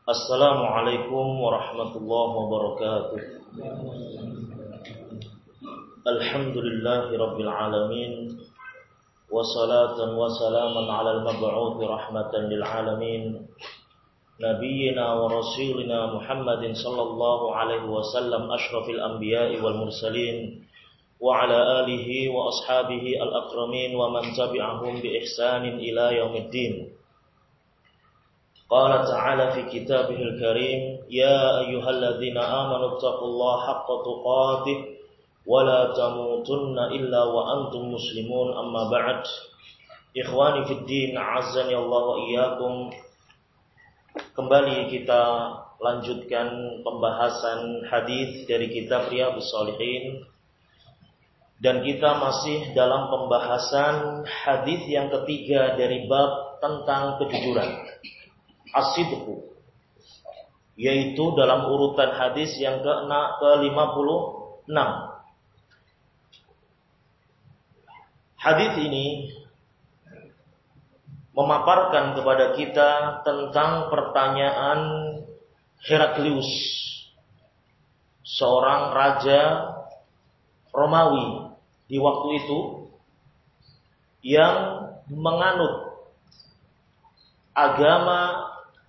Assalamualaikum warahmatullahi wabarakatuh. Alhamdulillahi rabbil alamin. Wassalatan wassalaman ala al-mab'uthi rahmatan lil alamin. Nabiyyina wa rasulina Muhammadin sallallahu alaihi wasallam asyrafil anbiya'i wal mursalin. Wa ala alihi wa ashabihi al-akramin wa man tabi'ahum bi ihsanin ila yaumiddin. Qala ta'ala fi kitabihil karim, ya ayyuhalladzina amanu taqullaha haqqa tuqatih wa la tamutunna illa wa antum muslimun, amma ba'd. Ikhwani fid din, a'azzani Allah wa iyyakum. Kembali kita lanjutkan pembahasan hadis dari kitab Riyadhus Shalihin, dan kita masih dalam pembahasan hadis yang ketiga dari bab tentang kejujuran, as-sidqu, yaitu dalam urutan hadis yang ke-56. Hadis ini memaparkan kepada kita tentang pertanyaan Heraklius, seorang raja Romawi di waktu itu yang menganut agama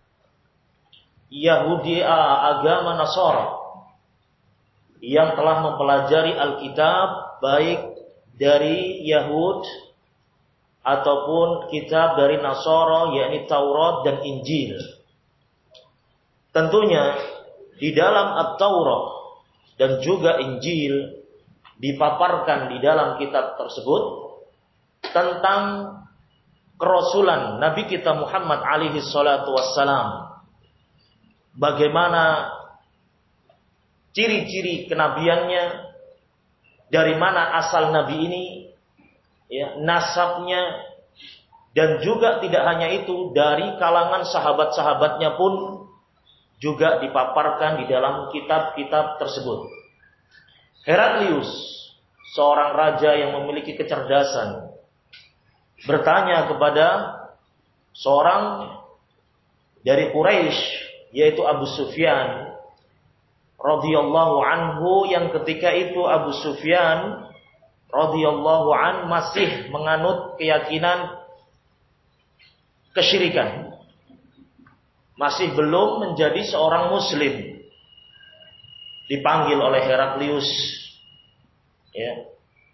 Yahudi, agama Nasara, yang telah mempelajari Alkitab baik dari Yahud ataupun kitab dari Nasara, yakni Taurat dan Injil. Tentunya di dalam At-Taurat dan juga Injil dipaparkan di dalam kitab tersebut tentang kerasulan Nabi kita Muhammad alaihi salatu wassalam. Bagaimana ciri-ciri kenabiannya, dari mana asal Nabi ini, ya, nasabnya, dan juga tidak hanya itu, dari kalangan sahabat-sahabatnya pun juga dipaparkan di dalam kitab-kitab tersebut. Heraklius, seorang raja yang memiliki kecerdasan, bertanya kepada seorang dari Quraisy, yaitu Abu Sufyan radhiyallahu anhu, yang ketika itu Abu Sufyan radhiyallahu an masih menganut keyakinan kesyirikan, masih belum menjadi seorang muslim. Dipanggil oleh Heraklius, ya,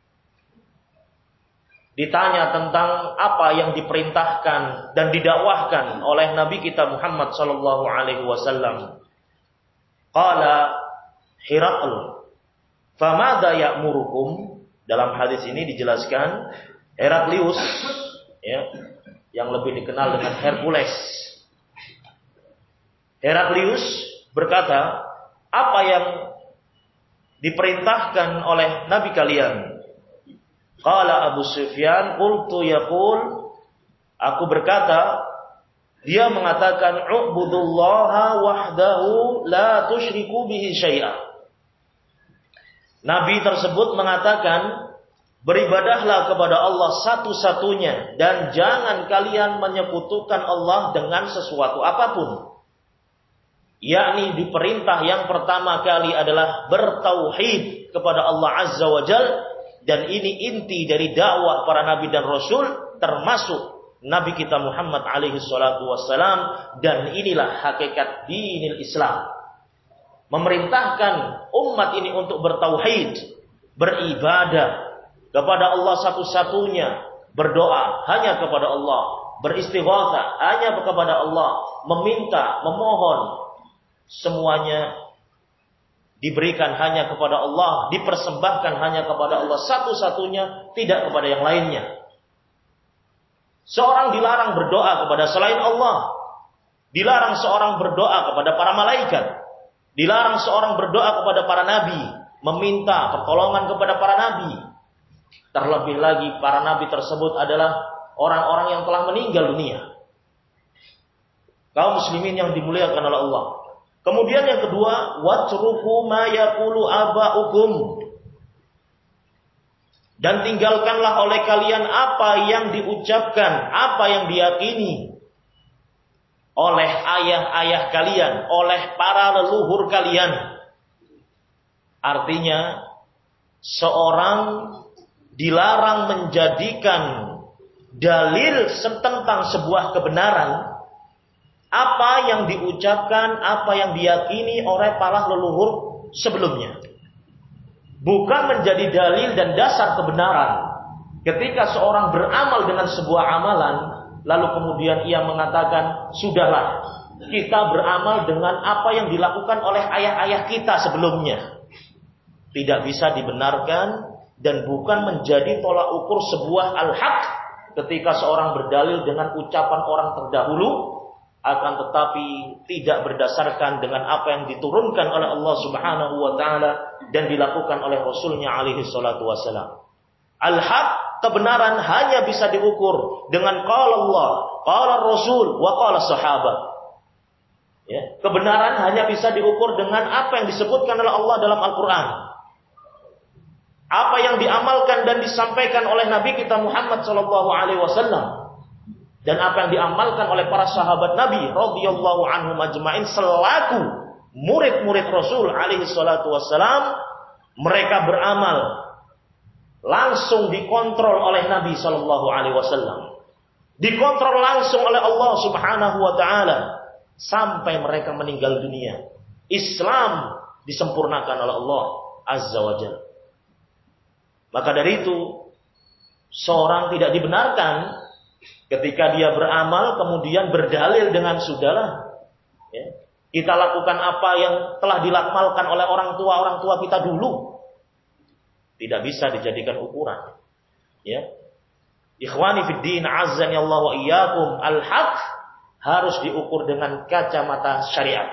ditanya tentang apa yang diperintahkan dan didakwahkan oleh Nabi kita Muhammad sallallahu alaihi wasallam. Qala Herakl, "Famadza ya'murukum?" Dalam hadis ini dijelaskan Heraklius, ya, yang lebih dikenal dengan Hercules. Heraklius berkata, "Apa yang diperintahkan oleh Nabi kalian?" Qala Abu Sufyan, "Qultu yaqul," aku berkata, dia mengatakan, "U'budullaha wahdahu la tusyriku bihi syai'a." Nabi tersebut mengatakan, beribadahlah kepada Allah satu-satunya dan jangan kalian menyekutukan Allah dengan sesuatu apapun. Yakni diperintah yang pertama kali adalah bertauhid kepada Allah Azza wa Jalla. Dan ini inti dari dakwah para nabi dan rasul, termasuk Nabi kita Muhammad alaihi salatu wassalam. Dan inilah hakikat dinil Islam, memerintahkan umat ini untuk bertauhid, beribadah kepada Allah satu-satunya, berdoa hanya kepada Allah, beristighatsah hanya kepada Allah, meminta, memohon, semuanya diberikan hanya kepada Allah, dipersembahkan hanya kepada Allah satu-satunya, tidak kepada yang lainnya. Seorang dilarang berdoa kepada selain Allah, dilarang seorang berdoa kepada para malaikat, dilarang seorang berdoa kepada para nabi, meminta pertolongan kepada para nabi. Terlebih lagi para nabi tersebut adalah orang-orang yang telah meninggal dunia, kaum muslimin yang dimuliakan oleh Allah. Kemudian yang kedua, watruku ma yaqulu aba'ukum, dan tinggalkanlah oleh kalian apa yang diucapkan, apa yang diyakini oleh ayah-ayah kalian, oleh para leluhur kalian. Artinya, seorang dilarang menjadikan dalil tentang sebuah kebenaran apa yang diucapkan, apa yang diyakini oleh para leluhur sebelumnya. Bukan menjadi dalil dan dasar kebenaran. Ketika seorang beramal dengan sebuah amalan, lalu kemudian ia mengatakan, sudahlah, kita beramal dengan apa yang dilakukan oleh ayah-ayah kita sebelumnya. Tidak bisa dibenarkan dan bukan menjadi tolak ukur sebuah al-haq ketika seorang berdalil dengan ucapan orang terdahulu, akan tetapi tidak berdasarkan dengan apa yang diturunkan oleh Allah Subhanahu wa taala dan dilakukan oleh Rasulnya alaihi salatu wasalam. Al-haq, kebenaran hanya bisa diukur dengan qala Allah, qala Rasul, wa qala sahabat. Ya, kebenaran hanya bisa diukur dengan apa yang disebutkan oleh Allah dalam Al-Qur'an. Apa yang diamalkan dan disampaikan oleh Nabi kita Muhammad sallallahu alaihi wasallam. Dan apa yang diamalkan oleh para sahabat Nabi radhiyallahu anhum ajma'in selaku murid-murid Rasul alaihi salatu wassalam, mereka beramal langsung dikontrol oleh Nabi sallallahu alaihi wasallam. Dikontrol langsung oleh Allah Subhanahu wa taala sampai mereka meninggal dunia. Islam disempurnakan oleh Allah Azza wa Jalla. Maka dari itu seorang tidak dibenarkan ketika dia beramal kemudian berdalil dengan sudahlah, ya, kita lakukan apa yang telah dilakukan oleh orang tua kita dulu. Tidak bisa dijadikan ukuran. Ya. Ikhwani fid din, azzani Allah wa iyyakum, al-haq harus diukur dengan kacamata syariat.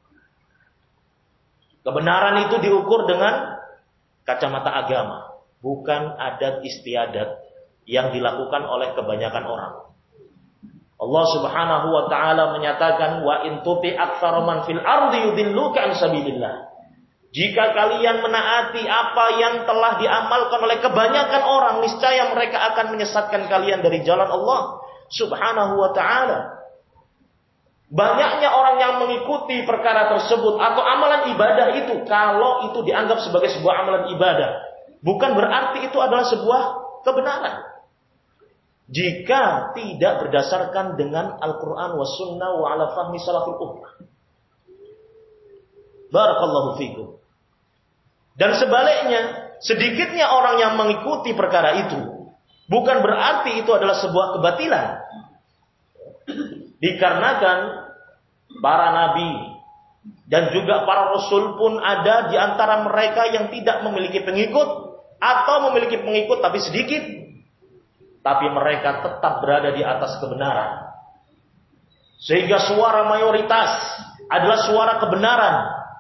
Kebenaran itu diukur dengan kacamata agama, bukan adat istiadat yang dilakukan oleh kebanyakan orang. Allah Subhanahu wa taala menyatakan, wa in tuti aktsara man fil ardi yudilluka an sabilillah. Jika kalian menaati apa yang telah diamalkan oleh kebanyakan orang, niscaya mereka akan menyesatkan kalian dari jalan Allah Subhanahu wa taala. Banyaknya orang yang mengikuti perkara tersebut atau amalan ibadah itu, kalau itu dianggap sebagai sebuah amalan ibadah, bukan berarti itu adalah sebuah kebenaran. Jika tidak berdasarkan dengan Al-Quran wa sunnah wa ala fahmi salafil ummah. Barakallahu fikum. Dan sebaliknya, sedikitnya orang yang mengikuti perkara itu, bukan berarti itu adalah sebuah kebatilan. Dikarenakan para nabi dan juga para rasul pun ada di antara mereka yang tidak memiliki pengikut atau memiliki pengikut tapi sedikit. Tapi mereka tetap berada di atas kebenaran. Sehingga suara mayoritas adalah suara kebenaran.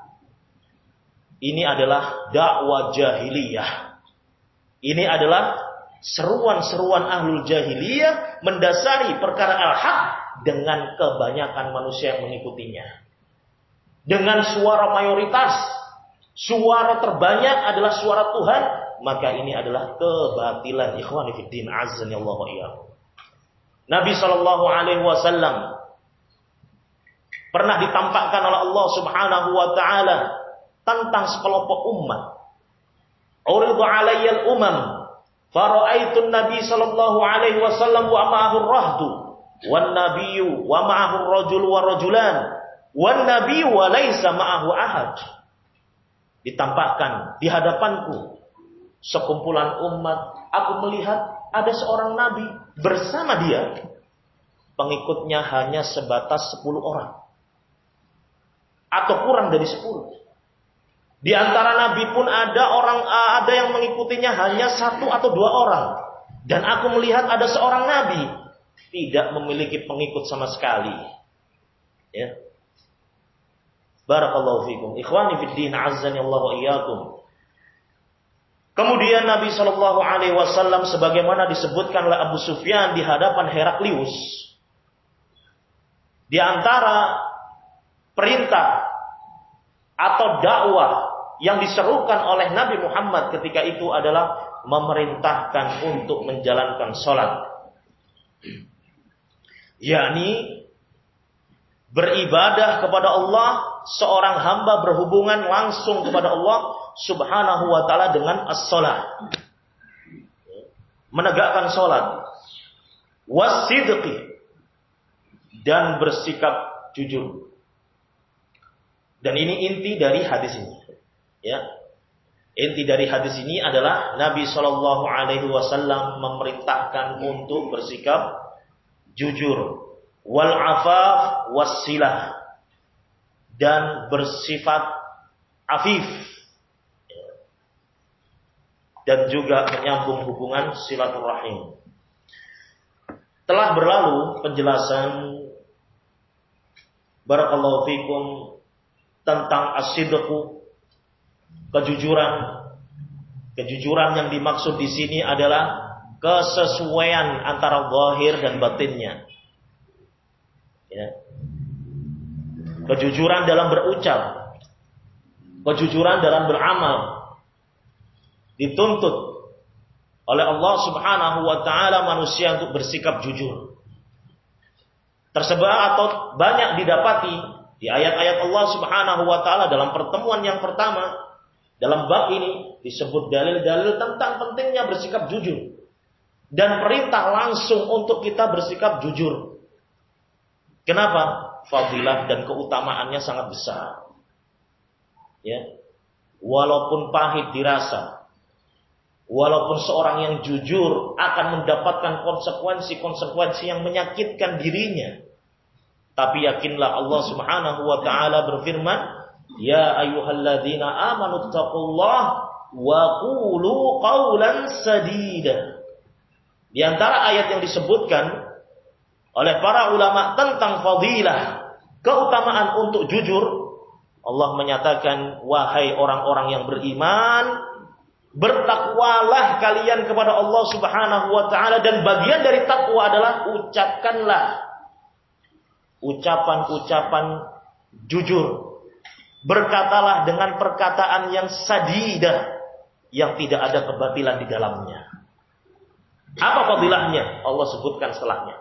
Ini adalah dakwah jahiliyah. Ini adalah seruan-seruan ahlul jahiliyah mendasari perkara al-haq dengan kebanyakan manusia yang mengikutinya. Dengan suara mayoritas, suara terbanyak adalah suara Tuhan, maka ini adalah kebatilan. Ikhwani fiddin, azzani Allah wa iyyakum. Nabi sallallahu alaihi wasallam pernah ditampakkan oleh Allah Subhanahu wa taala tentang sekelompok umat. Uridu alayyal umam fara'aitun nabi sallallahu alaihi wasallam wa ma'ahu ar-rahdu wan nabiyyu wa ma'ahu ar-rajul wa rajulan wan nabiyyu wa laysa ma'ahu ahad. Ditampakkan di hadapanku sekumpulan umat, aku melihat ada seorang nabi bersama dia. Pengikutnya hanya sebatas 10 orang. Atau kurang dari 10. Di antara nabi pun ada yang mengikutinya hanya 1 atau 2 orang. Dan aku melihat ada seorang nabi tidak memiliki pengikut sama sekali. Ya. Barakallahu fikum. Ikhwani fid din, azzani Allah wa iyyakum. Kemudian Nabi Shallallahu Alaihi Wasallam sebagaimana disebutkan oleh Abu Sufyan di hadapan Heraklius, di antara perintah atau dakwah yang diserukan oleh Nabi Muhammad ketika itu adalah memerintahkan untuk menjalankan sholat, yakni beribadah kepada Allah, seorang hamba berhubungan langsung kepada Allah Subhanahu wa taala dengan as-shalah. Menegakkan salat. Was-sidqi, dan bersikap jujur. Dan ini inti dari hadis ini. Ya. Inti dari hadis ini adalah Nabi Shallallahu Alaihi Wasallam memerintahkan untuk bersikap jujur, wal afaf wassilah, dan bersifat afif, dan juga menyambung hubungan silaturahim. Telah berlalu penjelasan barakallahu fikum tentang as-sidqu, kejujuran. Kejujuran yang dimaksud di sini adalah kesesuaian antara zahir dan batinnya. Ya. Kejujuran dalam berucap, kejujuran dalam beramal dituntut oleh Allah Subhanahu wa taala manusia untuk bersikap jujur. Tersebar atau banyak didapati di ayat-ayat Allah Subhanahu wa taala dalam pertemuan yang pertama dalam bab ini disebut dalil-dalil tentang pentingnya bersikap jujur dan perintah langsung untuk kita bersikap jujur. Kenapa? Fadilah dan keutamaannya sangat besar. Ya. Walaupun pahit dirasa, walaupun seorang yang jujur akan mendapatkan konsekuensi-konsekuensi yang menyakitkan dirinya, tapi yakinlah Allah Subhanahu wa taala berfirman, "Ya ayyuhalladzina amanu taqullaha wa qulu qawlan sadida." Di antara ayat yang disebutkan oleh para ulama tentang fadilah, keutamaan untuk jujur, Allah menyatakan, "Wahai orang-orang yang beriman, bertakwalah kalian kepada Allah Subhanahu wa taala, dan bagian dari takwa adalah ucapkanlah ucapan-ucapan jujur. Berkatalah dengan perkataan yang sadidah, yang tidak ada kebatilan di dalamnya." Apa fadilahnya? Allah sebutkan setelahnya.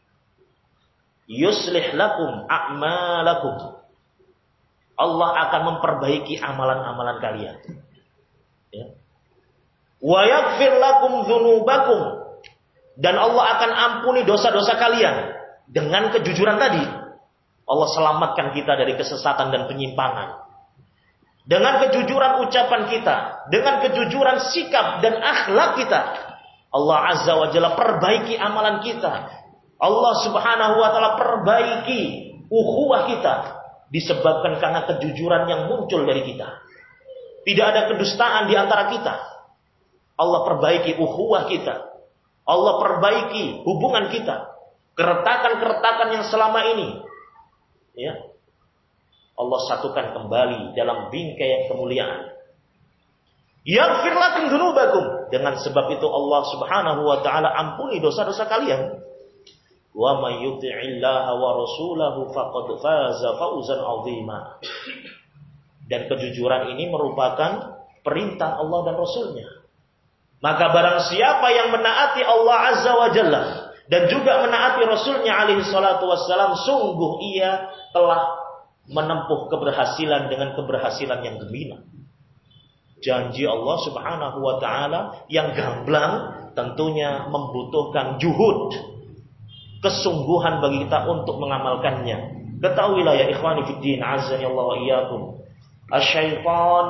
Yuslih lakum a'malakum. Allah akan memperbaiki amalan-amalan kalian. Ya. Wa yaghfir lakum dzunubakum, dan Allah akan ampuni dosa-dosa kalian. Dengan kejujuran tadi, Allah selamatkan kita dari kesesatan dan penyimpangan. Dengan kejujuran ucapan kita, dengan kejujuran sikap dan akhlak kita, Allah Azza wa Jalla perbaiki amalan kita. Allah Subhanahu wa taala perbaiki ukhuwah kita disebabkan karena kejujuran yang muncul dari kita. Tidak ada kedustaan di antara kita. Allah perbaiki ukhuwah kita. Allah perbaiki hubungan kita. Keretakan-keretakan yang selama ini, ya, Allah satukan kembali dalam bingkai yang kemuliaan. Yaghfir lakum dzunubakum, dengan sebab itu Allah Subhanahu wa taala ampuni dosa-dosa kalian. Wa may yuti'illaha wa rasulahu faqad faza fawzan 'azima. Dan kejujuran ini merupakan perintah Allah dan Rasulnya. Maka barang siapa yang menaati Allah Azza wa Jalla dan juga menaati Rasulnya alaihi salatu wassalam, sungguh ia telah menempuh keberhasilan dengan keberhasilan yang gemilang. Janji Allah Subhanahu wa taala yang gamblang tentunya membutuhkan juhud, kesungguhan bagi kita untuk mengamalkannya. Ketahuilah ya ikhwani fiddin, azza Allah wa iyyakum, asyaitan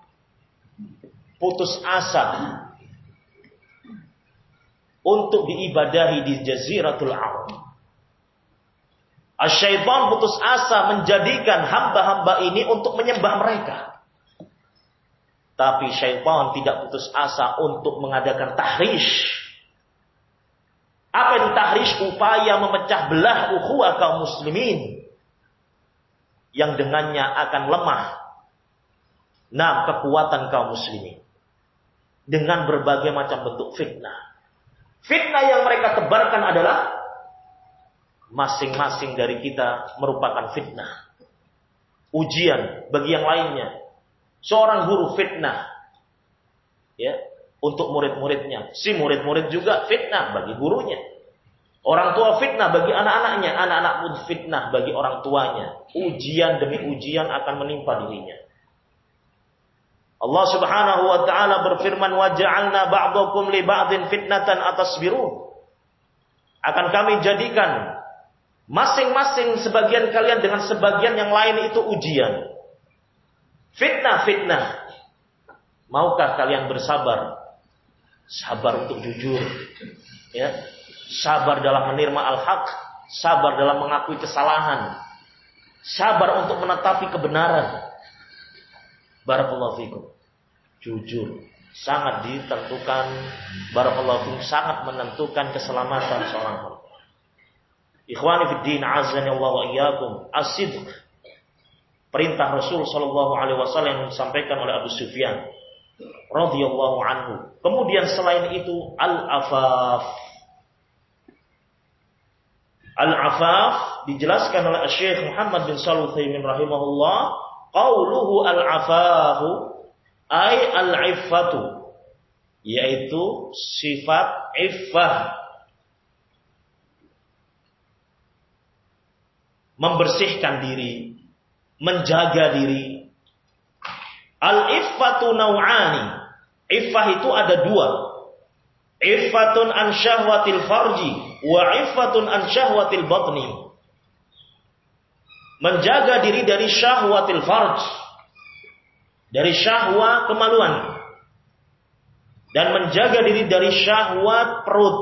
putus asa untuk diibadahi di Jaziratul Arab. Asyaitan putus asa menjadikan hamba-hamba ini untuk menyembah mereka. Tapi syaitan tidak putus asa untuk mengadakan tahrish. Apa itu tahrish? Upaya memecah belah ukhuwah kaum muslimin, yang dengannya akan lemah kekuatan kaum muslimin dengan berbagai macam bentuk fitnah. Fitnah yang mereka tebarkan adalah masing-masing dari kita merupakan fitnah, ujian bagi yang lainnya. Seorang guru fitnah, ya, untuk murid-muridnya. Si murid-murid juga fitnah bagi gurunya. Orang tua fitnah bagi anak-anaknya, anak-anak pun fitnah bagi orang tuanya. Ujian demi ujian akan menimpa dirinya. Allah Subhanahu wa taala berfirman, "Wa ja'alna ba'dakum li ba'din fitnatan atasbirun." Akan kami jadikan masing-masing sebagian kalian dengan sebagian yang lain itu ujian. Fitnah. Maukah kalian bersabar? Sabar untuk jujur, ya. Sabar dalam menerima al-haq, sabar dalam mengakui kesalahan, sabar untuk menetapi kebenaran. Barakallahu fikum. Jujur sangat ditentukan, barakallahu fikum, sangat menentukan keselamatan seorang hamba. Ikhwani fid din, azani Allah wa iyyakum, as-sidq. Perintah Rasul sallallahu alaihi wasallam yang disampaikan oleh Abu Sufyan radhiyallahu anhu. Kemudian selain itu al-afaf. Al-afaf dijelaskan oleh Syekh Muhammad bin Shalih Al-Utsaimin rahimahullah, qauluhu al-afafu ay al-iffatu, yaitu sifat iffah, membersihkan diri, menjaga diri. Al-iffatu naw'ani. Iffah itu ada dua. Iffatun an syahwatil farji wa iffatun an syahwatil batni. Menjaga diri dari syahwatil farj, dari syahwat kemaluan, dan menjaga diri dari syahwat perut.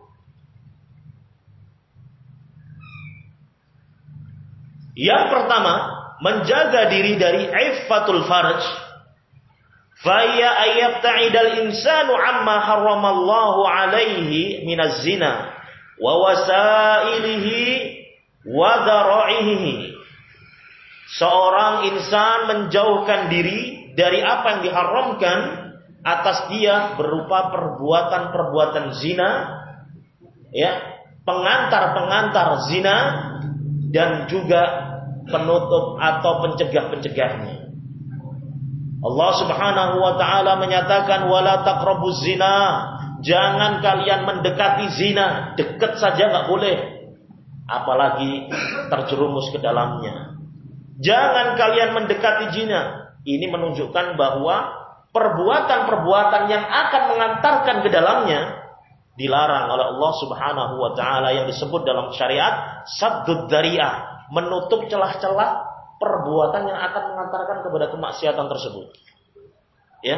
Yang pertama, menjaga diri dari iffatul farj. Faya ayyabta'idal insanu amma harramallahu alaihi minaz zina wa wasailihi wa dara'ihi. Seorang insan menjauhkan diri dari apa yang diharamkan atas dia berupa perbuatan-perbuatan zina, ya, pengantar-pengantar zina, dan juga penutup atau pencegah-pencegahnya. Allah Subhanahu wa taala menyatakan, wala taqrabuz zina, jangan kalian mendekati zina, dekat saja enggak boleh, apalagi terjerumus ke dalamnya. Jangan kalian mendekati zina. Ini menunjukkan bahwa perbuatan-perbuatan yang akan mengantarkan ke dalamnya dilarang oleh Allah Subhanahu wa taala, yang disebut dalam syariat saddud dzari'ah, menutup celah-celah perbuatan yang akan mengantarkan kepada kemaksiatan tersebut. Ya.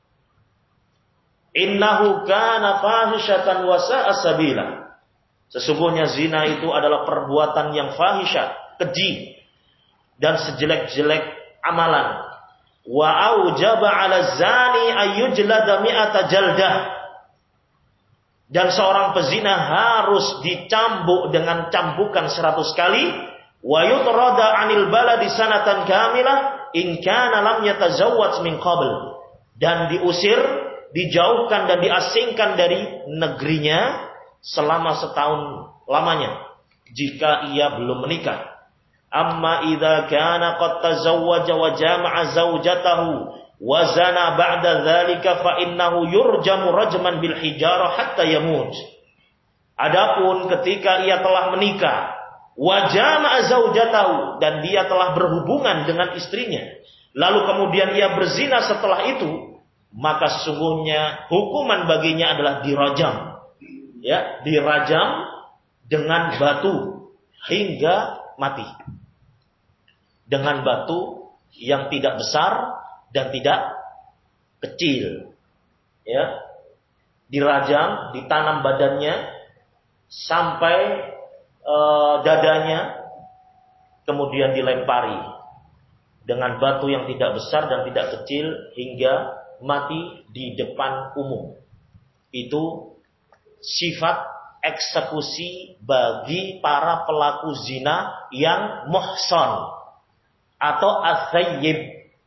Innahu kana fahisyatan wa sa'a sabila. Sesungguhnya zina itu adalah perbuatan yang fahisyah, keji, dan sejelek-jelek amalan. Wa aujaba 'ala zani ayyujlada mi'ata jaldah. Dan seorang pezina harus dicambuk dengan cambukan 100 kali. Wa yutrada 'anil baladi sanatan kamilah in kana lam yatazawwaj min qabl. Dan diusir, dijauhkan dan diasingkan dari negerinya selama setahun lamanya jika ia belum menikah. Amma idza kana qad tazawwaja wa jama'a zawjatahu wa zana ba'da dzalika fa innahu yurjamu rajman bil hijarah hatta yamut. Adapun ketika ia telah menikah, wa jama'a zawjatahu, dan dia telah berhubungan dengan istrinya, lalu kemudian ia berzina setelah itu, maka sesungguhnya hukuman baginya adalah dirajam. Ya, dirajam dengan batu hingga mati. Dengan batu yang tidak besar dan tidak kecil. Ya. Dirajam, ditanam badannya sampai dadanya, kemudian dilempari dengan batu yang tidak besar dan tidak kecil hingga mati di depan umum. Itu sifat eksekusi bagi para pelaku zina yang muhsan atau as-sayyib.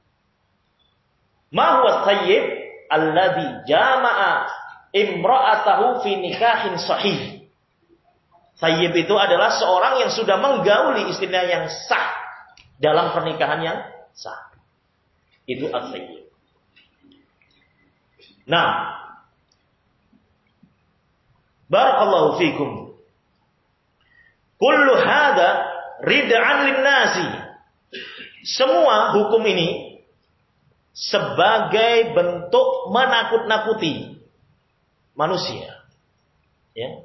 Ma huwa as-sayyib? Alladzi jama'a imra'atahu fi nikahin sahih. Sayyib itu adalah seorang yang sudah menggauli istrinya yang sah dalam pernikahan yang sah. Itu as-sayyib. Nah, barakallahu fikum. Kullu hadza rid'an linnasi. Semua hukum ini sebagai bentuk menakut-nakuti manusia. Ya.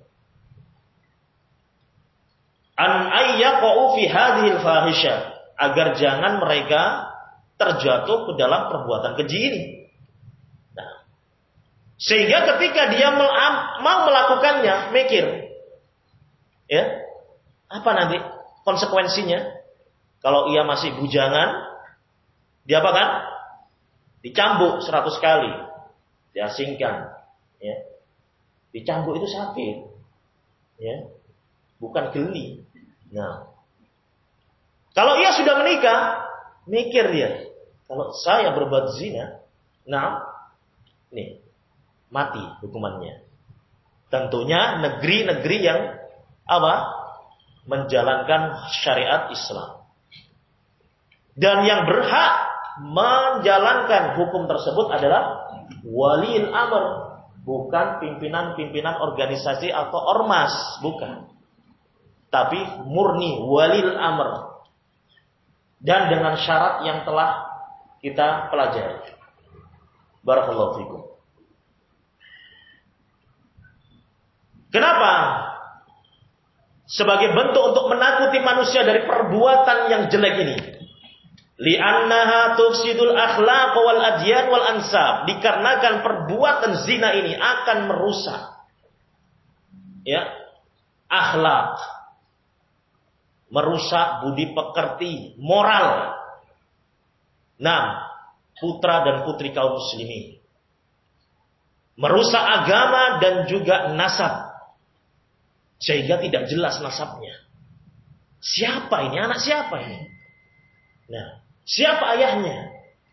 An ayyaqau fi hadhil fahisha, agar jangan mereka terjatuh ke dalam perbuatan keji ini. Nah, sehingga ketika dia mau melakukannya, mikir, ya, apa nanti konsekuensinya? Kalau ia masih bujangan, dia apa kan? Dicambuk 100 kali, diasingkan, ya. Dicambuk itu sakit, ya, bukan geli. Nah, kalau ia sudah menikah, mikir dia, kalau saya berbuat zina, nah, nih, mati hukumannya. Tentunya negeri-negeri yang apa? Menjalankan syariat Islam. Dan yang berhak menjalankan hukum tersebut adalah waliul amr, bukan pimpinan-pimpinan organisasi atau ormas, bukan. Tapi murni waliul amr. Dan dengan syarat yang telah kita pelajari. Barakallahu fikum. Kenapa? Sebagai bentuk untuk menakuti manusia dari perbuatan yang jelek ini. Li'annaha tufsidul akhlaq wal adyan wal ansab. Dikarenakan perbuatan zina ini akan merusak, ya, akhlak, merusak budi pekerti, moral. Nah, putra dan putri kaum muslimin. Merusak agama dan juga nasab. Sehingga tidak jelas nasabnya. Siapa ini? Anak siapa ini? Nah, siapa ayahnya?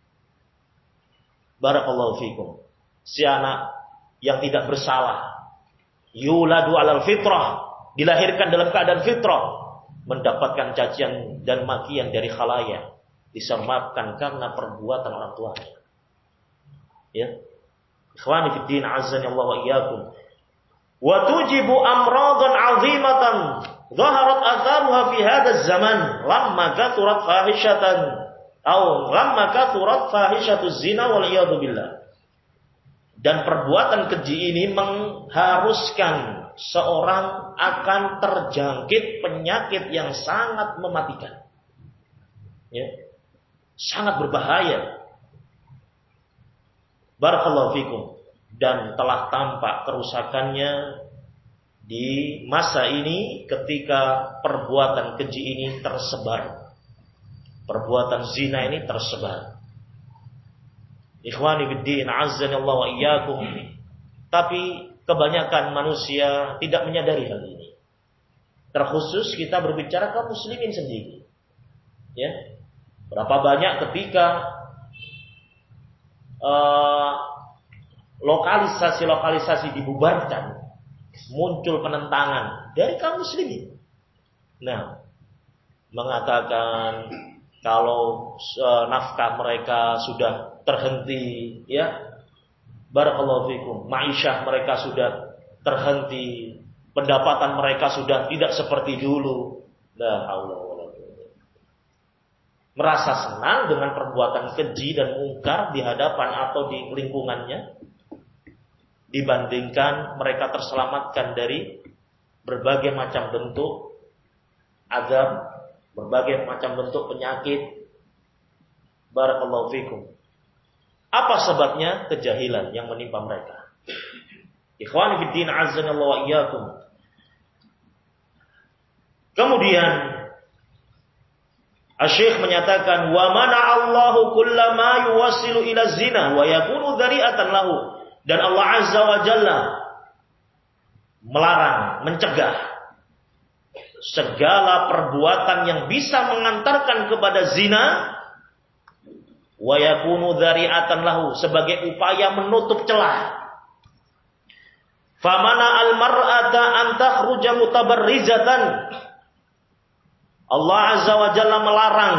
Barakallahu fikum. Si anak yang tidak bersalah. Yuladu alal fitrah. Dilahirkan dalam keadaan fitrah. Mendapatkan cacian dan makian dari khalayak. Disebabkan karena perbuatan orang tuanya. Ya. Ikhwani fid din, azzani Allah wa iyyakum. Wa tujibu amradan 'azimatan dhaharat atharuha fi hadzal zaman lamma kathurat fahishatan atau lamma kathurat fahishatuz zina wal iyad billah. Dan perbuatan keji ini mengharuskan seorang akan terjangkit penyakit yang sangat mematikan. Ya. Sangat berbahaya. Barakallahu fikum. Dan telah tampak kerusakannya di masa ini ketika perbuatan keji ini tersebar. Perbuatan zina ini tersebar. Ikhwani fiddin, azzani Allah wa iyyakum. Tapi kebanyakan manusia tidak menyadari hal ini. Terkhusus kita berbicara kaum muslimin sendiri. Ya. Berapa banyak ketika lokalisasi-lokalisasi dibubarkan, muncul penentangan dari kaum muslimin. Nah, mengatakan kalau nafkah mereka sudah terhenti, ya, barakallahu fikum, ma'isyah mereka sudah terhenti, pendapatan mereka sudah tidak seperti dulu. La haula wala quwwata. Merasa senang dengan perbuatan keji dan mungkar di hadapan atau di lingkungannya, dibandingkan mereka terselamatkan dari berbagai macam bentuk azab, berbagai macam bentuk penyakit. Barakallahu fikum. Apa sebabnya? Kejahilan yang menimpa mereka. Ikhwani fiddin, azzanallahu wa iyyakum. Kemudian Asy-Syaikh menyatakan, wa mana'allahu kullama yuwassilu ila zina wa yakunu dzari'atan lahu. Dan Allah Azza wa Jalla melarang, mencegah segala perbuatan yang bisa mengantarkan kepada zina, wa yakunu dzari'atan lahu, sebagai upaya menutup celah. Famana al-mar'ata an takhruja mutabarrizatan. Allah Azza wa Jalla melarang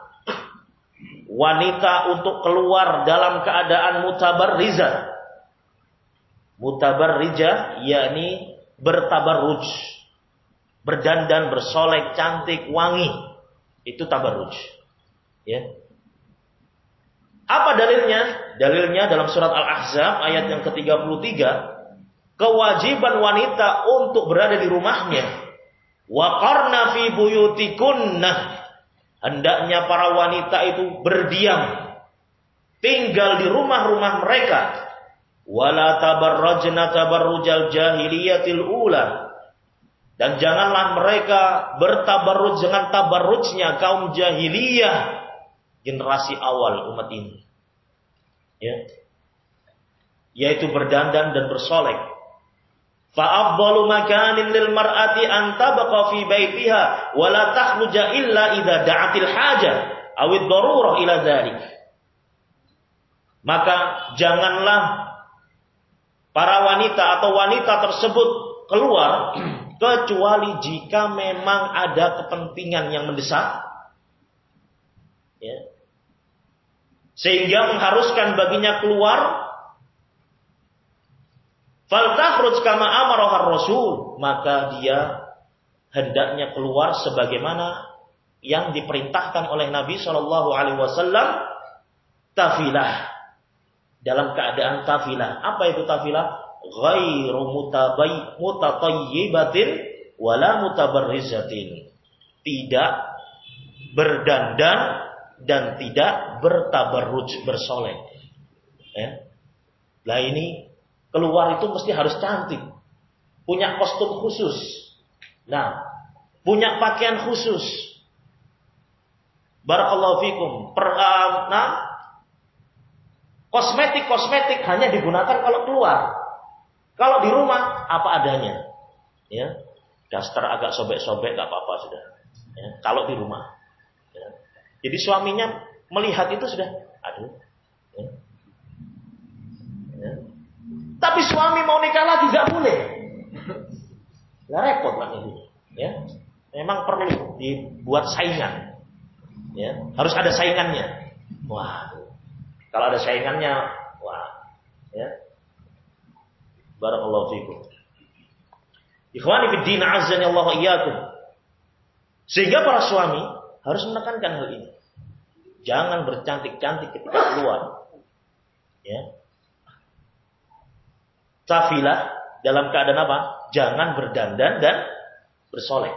wanita untuk keluar dalam keadaan mutabarrizah. Mutabarrijah yakni bertabarruj. berdandan, bersolek, cantik, wangi. Itu tabarruj. Ya. Apa dalilnya? Dalilnya dalam surat Al-Ahzab ayat yang ke-33, kewajiban wanita untuk berada di rumahnya. Wa qarna fi buyutikunna, hendaknya para wanita itu berdiam, tinggal di rumah-rumah mereka. Wala tabarrajna tabarrujal jahiliyatil ula, dan janganlah mereka bertabarruj dengan tabarrujnya kaum jahiliyah generasi awal umat ini. Ya. Yaitu berdandan dan bersolek. Fa afdalu makanin lil mar'ati an tabqa fi baitiha wa la takhruja illa idza da'atil haja aw ad-darurah ila dzalik. Maka janganlah para wanita atau wanita tersebut keluar kecuali jika memang ada kepentingan yang mendesak, ya, sehingga mengharuskan baginya keluar. Faltakhruj kama amaraha Rasul, maka dia hendaknya keluar sebagaimana yang diperintahkan oleh Nabi Shallallahu Alaihi Wasallam, tafilah, dalam keadaan tafilah. Apa itu tafilah? Ghairu mutatayyibatin wala mutabarrizatin, tidak berdandan dan tidak bertabarruj, bersolek. Ya. Lah ini keluar itu mesti harus cantik, punya kostum khusus, nah, punya pakaian khusus. Barakallahu fikum. Kosmetik hanya digunakan kalau keluar. Kalau di rumah apa adanya, ya, daster agak sobek-sobek nggak apa-apa sudah. Ya, kalau di rumah, ya. Jadi suaminya melihat itu sudah, aduh. Ya. Ya. Tapi suami mau nikah lagi nggak boleh, nggak repot lah ini. Ya, memang perlu dibuat saingan. Ya, harus ada saingannya. Wah, kalau ada saingannya, wah, ya. Barakallahu fikum. Ikhwani fid din, azza wa iyyakum. Sehingga para suami harus menekankan hal ini. Jangan bercantik-cantik ketika keluar. Ya. Tafilah dalam keadaan apa? Jangan berdandan dan bersolek.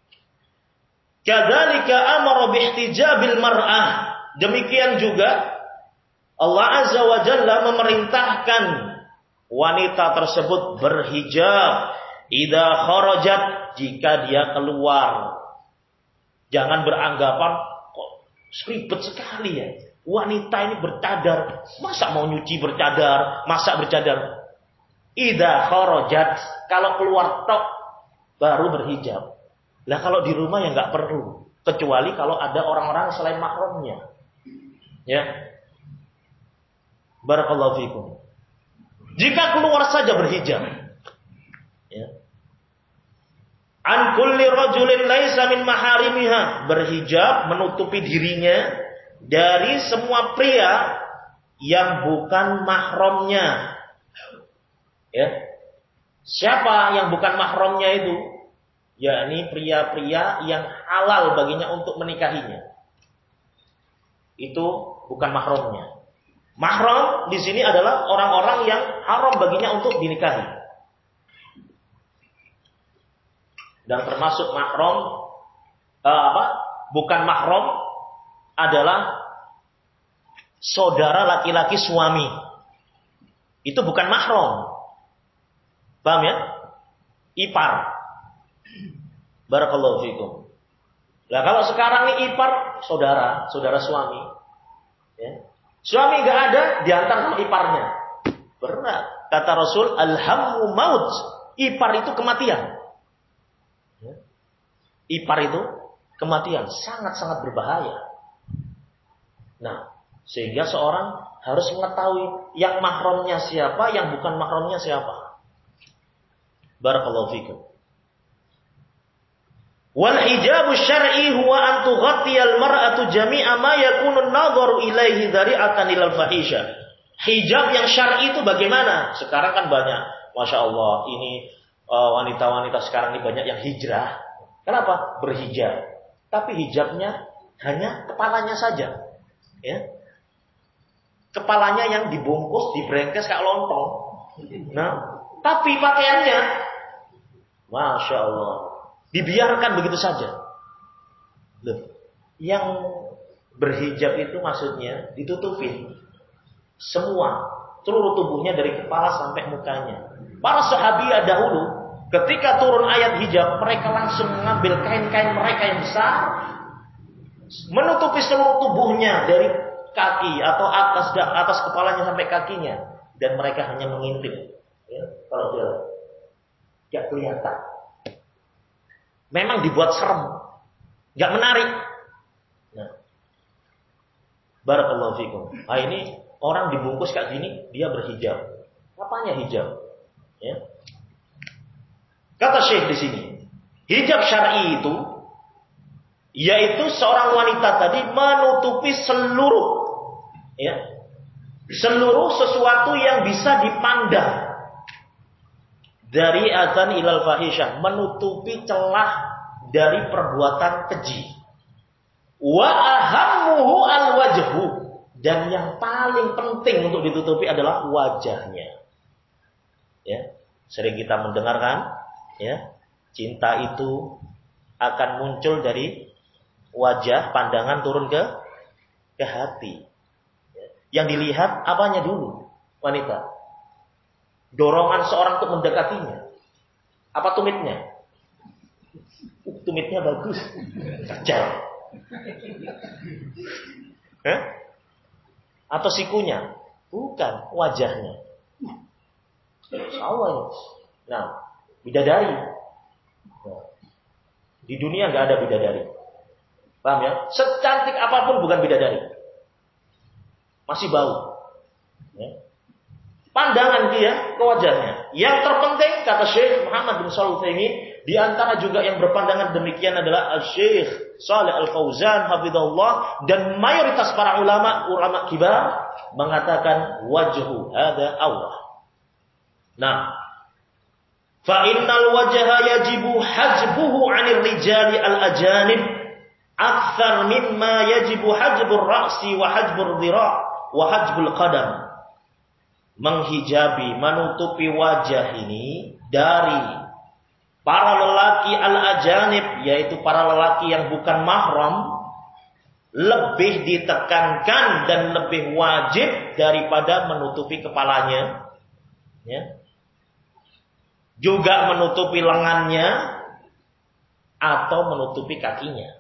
Kadzalika amara bihtijabil mar'ah. Demikian juga Allah azza wa jalla memerintahkan wanita tersebut berhijab idza kharajat, jika dia keluar. Jangan beranggapan kok ribet sekali ya. Wanita ini bercadar, masa mau nyuci bercadar, masak bercadar. Idza kharajat, kalau keluar tok baru berhijab. Lah kalau di rumah ya enggak perlu, kecuali kalau ada orang-orang selain mahramnya. Ya. Barakallahu fikum. Jika keluar saja berhijab. Ya. An kulli rajulin laisa min maharimiha, berhijab menutupi dirinya dari semua pria yang bukan mahramnya. Ya. Siapa yang bukan mahramnya itu? Yakni pria-pria yang halal baginya untuk menikahinya. Itu bukan mahramnya. Mahram di sini adalah orang-orang yang haram baginya untuk dinikahi. Dan termasuk mahram bukan mahram adalah saudara laki-laki suami. Itu bukan mahram. Paham ya? Ipar. Barakallahu fikum. Nah, kalau sekarang ini ipar saudara suami. Ya. Suami enggak ada, diantar sama iparnya. Berat. Kata Rasul, alhammu maut. Ipar itu kematian. Ya. Ipar itu kematian, sangat-sangat berbahaya. Nah, sehingga seorang harus mengetahui yang mahramnya siapa, yang bukan mahramnya siapa. Barakallahu fikum. Wal hijabu syar'i huwa an tughattiyal mar'atu jami'a ma yakunu an-nadharu ilaihi dzari'atan ilal fahisha. Hijab yang syar'i itu bagaimana? Sekarang kan banyak, Masya Allah, ini wanita-wanita sekarang ini banyak yang hijrah, Kenapa? Berhijab. Tapi hijabnya hanya kepalanya saja. Ya. Kepalanya yang dibungkus, dibrengkes kayak lontong. Nah, tapi pakaiannya, Masya Allah, dibiarkan begitu saja. Loh, yang berhijab itu maksudnya ditutupin semua, seluruh tubuhnya dari kepala sampai mukanya. Para sahabiah dahulu, ketika turun ayat hijab, mereka langsung mengambil kain-kain mereka yang besar, menutupi seluruh tubuhnya dari kaki atau atas kepalanya sampai kakinya, dan mereka hanya mengintip. Ya, kalau jalan, nggak kelihatan. Memang dibuat serem, nggak menarik. Nah, barakallahu fikum. Nah, ini orang dibungkus kayak gini, dia berhijab. Apanya hijab? Ya. Kata Syekh di sini, hijab syar'i itu yaitu seorang wanita tadi menutupi seluruh, ya, seluruh sesuatu yang bisa dipandang dari adzan ilal fahisyah, menutupi celah dari perbuatan keji. Wa ahammuhu al-wajhu, dan yang paling penting untuk ditutupi adalah wajahnya. Ya, sering kita mendengarkan, ya, cinta itu akan muncul dari wajah, pandangan turun ke hati. Yang dilihat apanya dulu? Wanita. Dorongan seorang untuk mendekatinya. Apa tumitnya? Tumitnya bagus. Kecil. Atau sikunya? Bukan, wajahnya. Salah ini. Nah, bidadari. Nah, di dunia nggak ada bidadari. Paham ya? Secantik apapun bukan bidadari. Masih bau. Ya. Pandangan dia ke wajahnya. Yang terpenting, kata Syekh Muhammad bin Shalih Al-Utsaimin, di antara juga yang berpandangan demikian adalah Syekh Shalih Al-Fauzan hafizahullah, dan mayoritas para ulama kibar mengatakan wajhu hada awrah. Nah, fa innal wajha yajibu hajbuhu 'anil rijali al-ajanib akthar mimma yajibu hajbur ra'si wa hajbur dhira' wa hajbul qadam. Menghijabi, menutupi wajah ini dari para lelaki al-ajanib, yaitu para lelaki yang bukan mahram, lebih ditekankan dan lebih wajib daripada menutupi kepalanya, ya. Juga menutupi lengannya atau menutupi kakinya.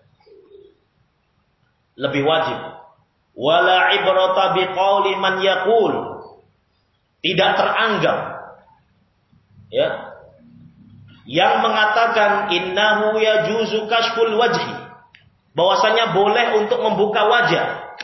Lebih wajib. Wala ibrata biqauli man yaqul, tidak teranggap, ya, yang mengatakan innahu yajuzu kashful wajhi, bahwasanya boleh untuk membuka wajah.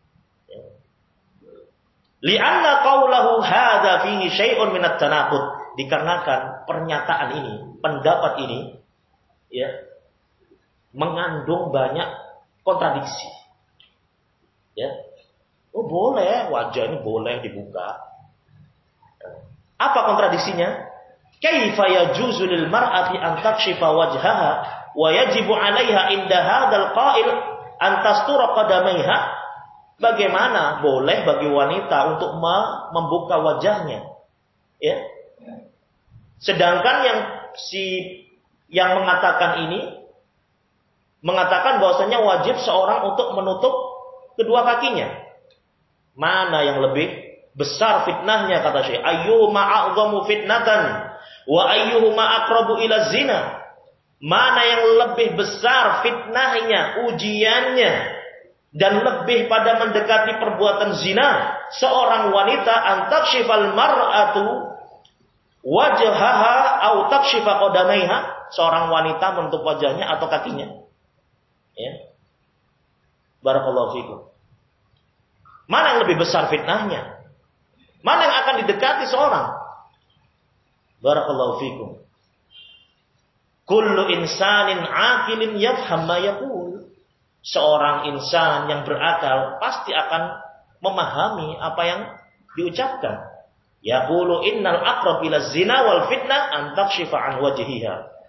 Li'anna qawlahu hadza fihi syai'un minat tanaqud, dikarenakan pernyataan ini, pendapat ini, ya, mengandung banyak kontradiksi. Ya. Oh, boleh, wajah ini boleh dibuka. Apa kontradiksinya? Kaifa yajuzu lil mar'ati an takshifa wajhaha wa yajibu 'alaiha inda hadzal qa'il an tastura qadamaiha? Bagaimana boleh bagi wanita untuk membuka wajahnya? Ya. Sedangkan yang mengatakan ini mengatakan bahwasanya wajib seorang untuk menutup kedua kakinya. Mana yang lebih besar fitnahnya, kata Syekh? Ayyuhuma a'zamu fitnatan wa ayyuhuma aqrabu ila zina? Mana yang lebih besar fitnahnya, ujiannya, dan lebih pada mendekati perbuatan zina? Seorang wanita antakshifal mar'atu wajhaha au takshifa qadamaiha, seorang wanita menutup wajahnya atau kakinya. Ya. Barakallahu fikum. Mana yang lebih besar fitnahnya? Mana yang akan didekati seorang? Barakallahu fikum. Kullu insanin aqilin yafham ma yaqul. Seorang insan yang berakal pasti akan memahami apa yang diucapkan. Yaqulu innal aqrab ila zina wal fitnah an takshifa an wajhiha.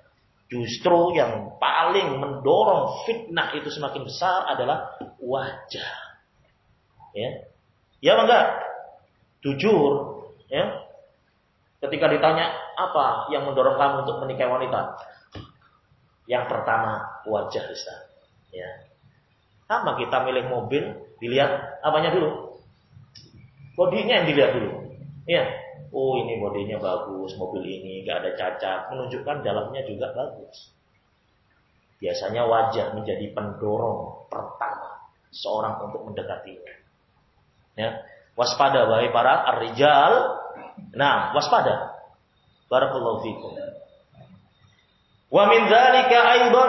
Justru yang paling mendorong fitnah itu semakin besar adalah wajah. Ya, ya enggak? Jujur, ya. Ketika ditanya apa yang mendorong kamu untuk menikahi wanita, yang pertama wajah, Ustaz. Ya. Sama kita milih mobil, dilihat apanya dulu? Bodinya yang dilihat dulu. Ya. Oh, ini bodinya bagus, mobil ini nggak ada cacat, menunjukkan dalamnya juga bagus. Biasanya wajah menjadi pendorong pertama seorang untuk mendekatinya. Ya, waspada wahai para ar-rijal. Nah, waspada. Barakallahu fikum. Wa min dzalika aidan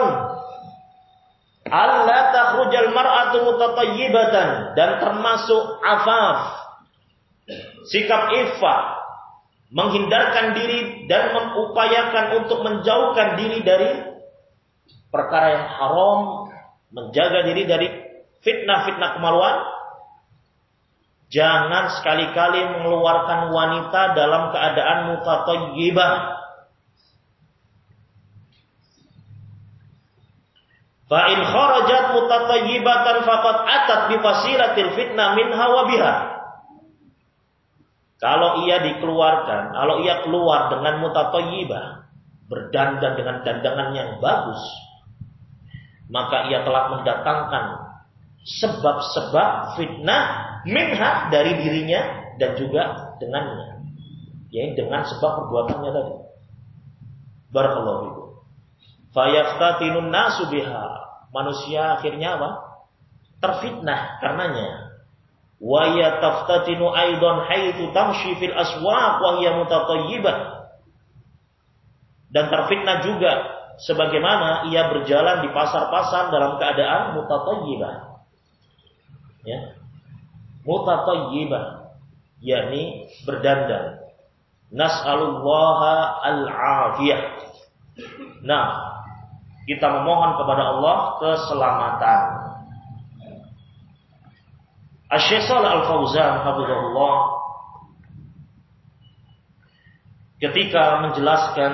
alla takhrujal mar'atu mutatayyibatan, dan termasuk afaf, sikap iffah, menghindarkan diri dan mengupayakan untuk menjauhkan diri dari perkara yang haram, menjaga diri dari fitnah-fitnah kemaluan. Jangan sekali-kali mengeluarkan wanita dalam keadaan mutatayyibah. Fa in kharajat mutatayyibatan faqad atat bi fasilatil fitnah minha wa biha. Kalau ia dikeluarkan, kalau ia keluar dengan mutatayyibah, berdandan dengan dandangan yang bagus, maka ia telah mendatangkan sebab-sebab fitnah minha, dari dirinya dan juga dengannya, yaitu dengan sebab perbuatannya tadi. Barakallahu fikum. Fayaftatinun nasu biha, manusia akhirnya apa? Terfitnah karenanya. Wa yataftatinu aidan haitsu tamshi fil aswaq wa hiya mutatayyibah, dan terfitnah juga sebagaimana ia berjalan di pasar-pasar dalam keadaan mutatayyibah. Ya. Mutatayyibah, yakni berdandan. Nas'alullaha al-afiyah. Nah, kita memohon kepada Allah keselamatan. Asy-Syaikh Shalih Al-Fauzan hafizahullah ketika menjelaskan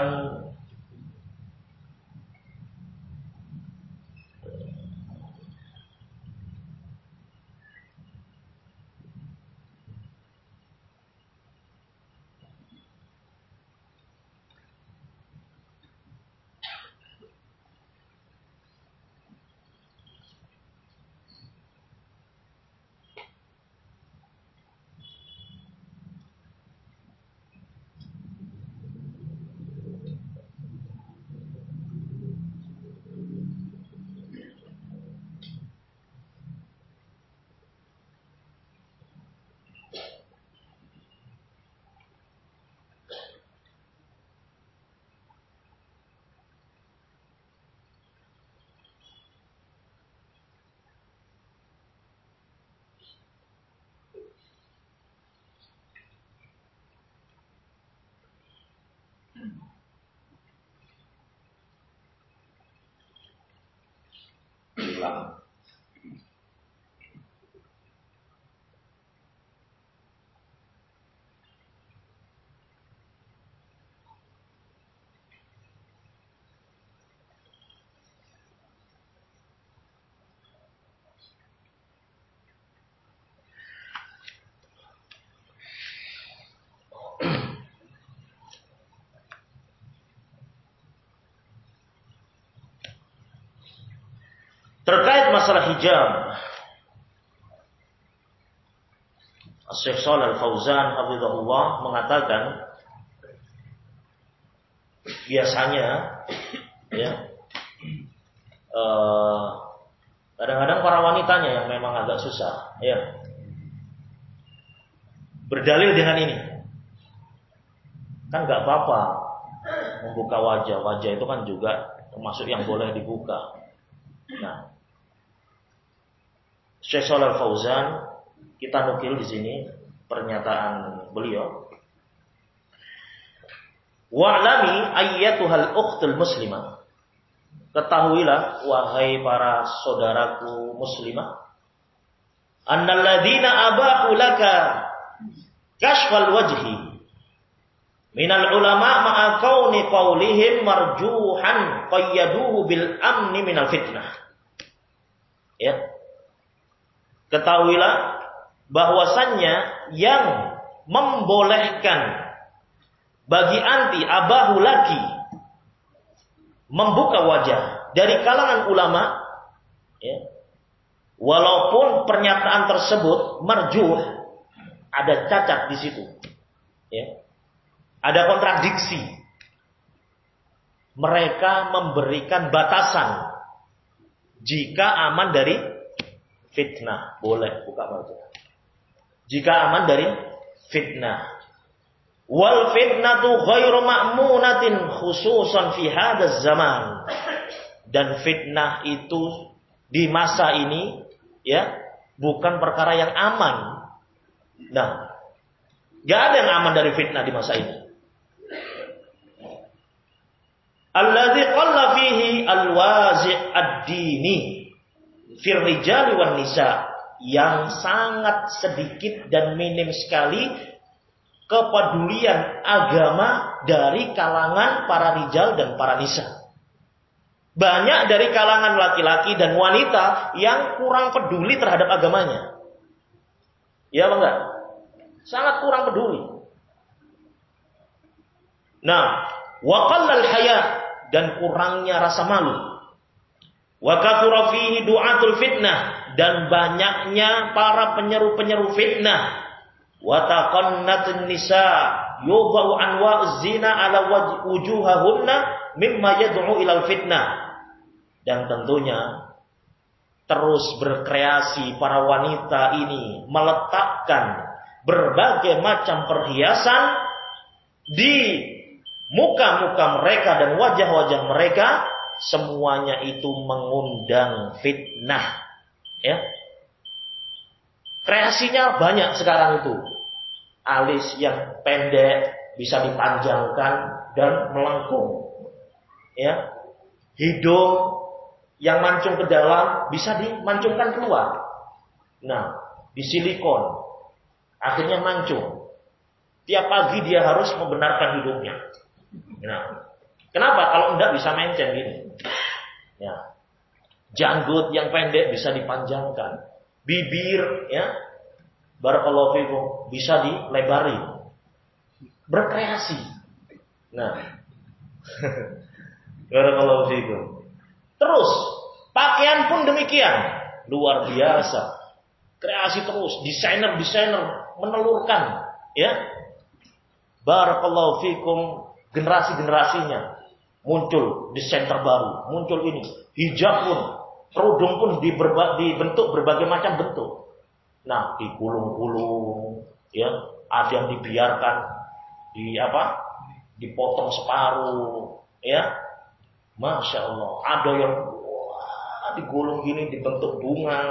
terkait masalah hijab, Asy-Syaikh Shalih Al-Fauzan hafizahullah mengatakan biasanya ya kadang-kadang para wanitanya yang memang agak susah ya berdalil dengan ini. Kan enggak apa-apa membuka wajah. Wajah itu kan juga termasuk yang boleh dibuka. Nah, Syekh Shalih Al-Fauzan, kita nukil di sini pernyataan beliau. Wa'lami ayyatuhal ukhtul muslimah. Ketahuilah wahai para saudaraku muslimah, annal ladzina abahu laka kashfal wajhi, minal ulama ma'a kauni qaulihim marjuhan qayyaduhu bil amni minal fitnah. Ya. Ketahuilah bahwasannya yang membolehkan bagi anti abahu laki membuka wajah dari kalangan ulama, ya, walaupun pernyataan tersebut marjuh, ada cacat di situ, ya, ada kontradiksi. Mereka memberikan batasan jika aman dari fitnah, boleh buka wajah. Jika aman dari fitnah. Wal fitnatu ghairu ma'munatin khususan fi hadzal zaman. Dan fitnah itu di masa ini, ya, bukan perkara yang aman. Nah, enggak ada yang aman dari fitnah di masa ini. Alladzi qalla fihi alwazi' ad-dini fir rijali wan nisa, yang sangat sedikit dan minim sekali kepedulian agama dari kalangan para rijal dan para nisa. Banyak dari kalangan laki-laki dan wanita yang kurang peduli terhadap agamanya. Ya apa enggak? Sangat kurang peduli. Nah, wa qallal haya, dan kurangnya rasa malu. Wa kathura fihi du'atul fitnah, dan banyaknya para penyeru-penyeru fitnah. Wa taqannatun nisa yubau anwa'uz zina ala wujuhahunna mimma yad'u ilal fitnah. Dan tentunya terus berkreasi para wanita ini meletakkan berbagai macam perhiasan di muka-muka mereka dan wajah-wajah mereka, semuanya itu mengundang fitnah. Ya. Kreasinya banyak sekarang itu. Alis yang pendek bisa dipanjangkan dan melengkung. Ya. Hidung yang mancung ke dalam bisa dimancungkan keluar. Nah, disilikon. Akhirnya mancung. Tiap pagi dia harus membenarkan hidungnya. Nah, kenapa? Kalau enggak bisa menceng gini. Ya. Janggut yang pendek bisa dipanjangkan. Bibir, ya, barakallahu fikum, bisa dilebari. Berkreasi. Nah, barakallahu fikum. Terus, pakaian pun demikian. Luar biasa. Kreasi terus. Desainer menelurkan. Ya. Barakallahu fikum. Generasi-generasinya. Muncul desain terbaru. Muncul ini. Hijab pun. Kerudung pun dibentuk berbagai macam bentuk. Nah, digulung-gulung. Ya. Ada yang dibiarkan. Dipotong separuh. Ya. Masya Allah, ada yang digulung gini dibentuk bunga.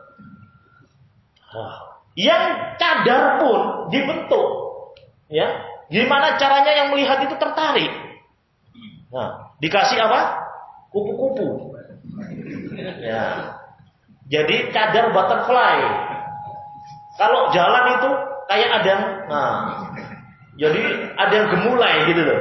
Yang cadar pun dibentuk. Ya, gimana caranya yang melihat itu tertarik? Nah, dikasih apa? Kupu-kupu. Ya, jadi cadar butterfly. Kalau jalan itu kayak ada, jadi ada yang gemulai gitu loh.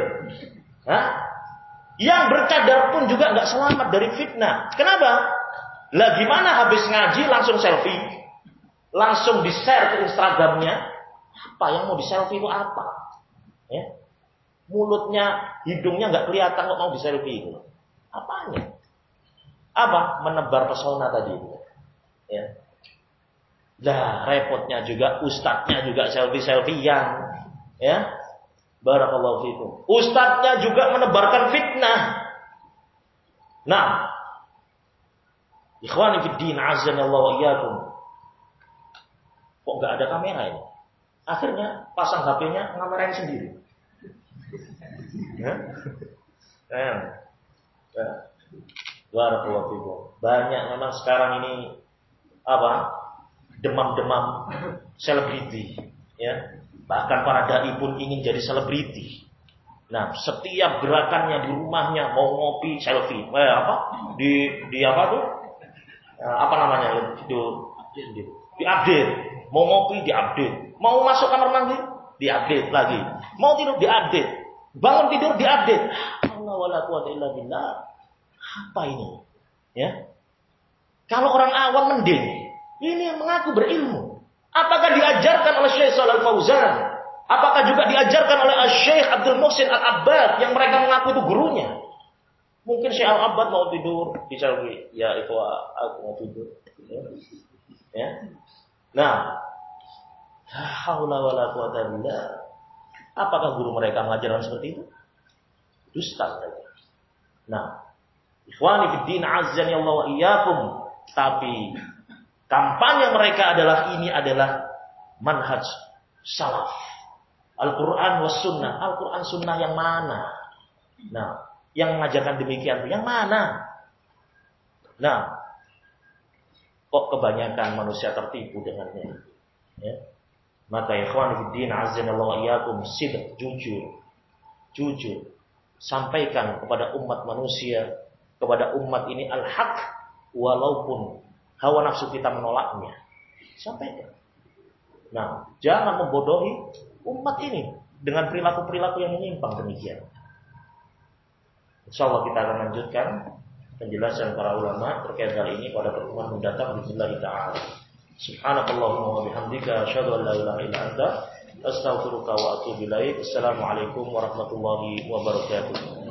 Yang bercadar pun juga nggak selamat dari fitnah. Kenapa? Lah gimana habis ngaji langsung selfie, langsung di-share ke Instagramnya. Apa yang mau di-selfie itu apa? Ya, mulutnya, hidungnya nggak kelihatan kok mau di-selfie itu. Apanya? Apa? Menebar pesona tadi itu. Ya. Lah repotnya juga ustadznya juga selfie-selfiean. Ya. Barakallahu fikum. Ustadznya juga menebarkan fitnah. Nah, ikhwani fid din, azanallahu wa iyyakum. Kok enggak ada kamera ini? Akhirnya pasang HP-nya ngamerain sendiri. Ya. Barakallahu fikum. Banyak memang sekarang ini demam-demam selebriti, ya. Bahkan para dai pun ingin jadi selebriti. Nah, setiap gerakannya di rumahnya mau ngopi selfie. Di apa tuh? Apa namanya? Itu diupdate. Mau ngopi diupdate. Mau masuk kamar mandi diupdate lagi. Mau tidur diupdate. Bangun tidur diupdate. Allah wala quwwata illa billah. Apa ini? Ya. Kalau orang awam mending, ini yang mengaku berilmu. Apakah diajarkan oleh Syekh Shalal Fauzan? Apakah juga diajarkan oleh Syekh Abdul Muhsin Al-Abbad yang mereka mengaku itu gurunya? Mungkin Syekh Al-Abbad mau tidur, dicari, ya itu aku mau tidur. Ya. Nah, haula wala quwwata illa billah. Apakah guru mereka mengajarkan seperti itu? Dusta mereka. Nah, ikhwani fid din azzani Allah wa iyyakum. Tapi kampanye mereka adalah manhaj salaf. Al-Quran was sunnah. Al-Quran sunnah yang mana? Nah, yang mengajarkan demikian itu yang mana? Nah, kok kebanyakan manusia tertipu dengannya? Ya. Maka ikhwan fiddin azanallahu wa iyyakum, sidq, jujur sampaikan kepada umat manusia, kepada umat ini al-haq, walaupun hawa nafsu kita menolaknya. Sampaikan. Nah, jangan membodohi umat ini dengan perilaku-perilaku yang menyimpang demikian. Insyaallah kita akan lanjutkan penjelasan para ulama terkait hal ini pada pertemuan mendatang bismillah taala. Subhanakallahumma wa bihamdika asyhadu an la ilaha illa anta astaghfiruka wa atubu ilaik. Assalamualaikum warahmatullahi wabarakatuh.